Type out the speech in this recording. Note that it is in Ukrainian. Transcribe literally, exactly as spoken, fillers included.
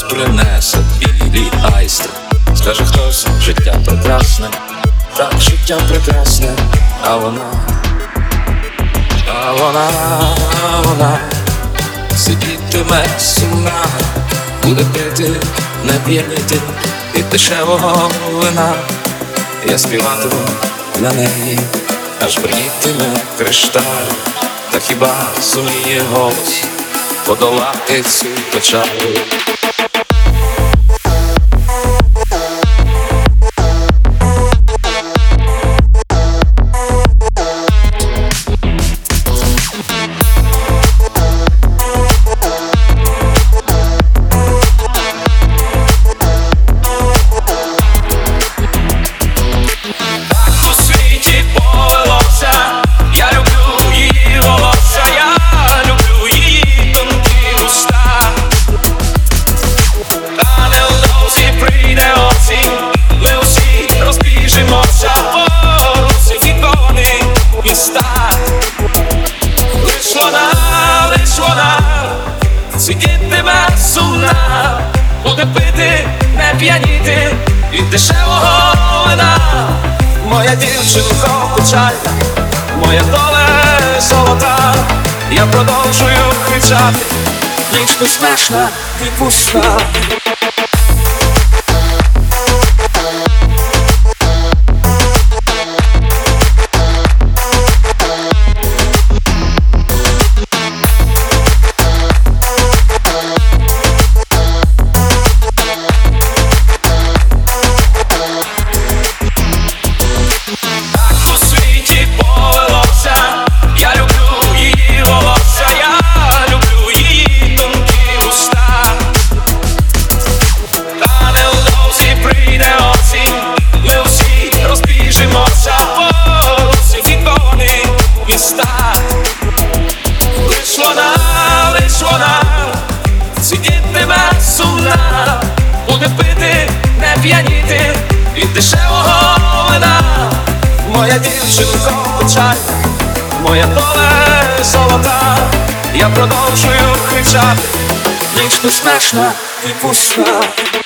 принесе білі айстри. Скаже хтось, життя прекрасне, так, життя прекрасне, а вона, а вона, а вона сидітиме сумна, буде пити, не п'яніти і дешевого вина. Я співатиму для неї, аж бринітиме кришталь. Та хіба суміє голос подолати цю печаль? Сидітиме сумна, буде пити, не п'яніти від дешевого вина. Моя дівчинка печальна, моя доля золота. Я продовжую кричати, ніч безмежна і пуста. Лиш вона, лиш вона сидітиме сумна, буде пити, не п'яніти від дешевого вина. Моя дівчинка печальна, моя доля золота. Я продовжую кричати, ніч безмежна і пуста.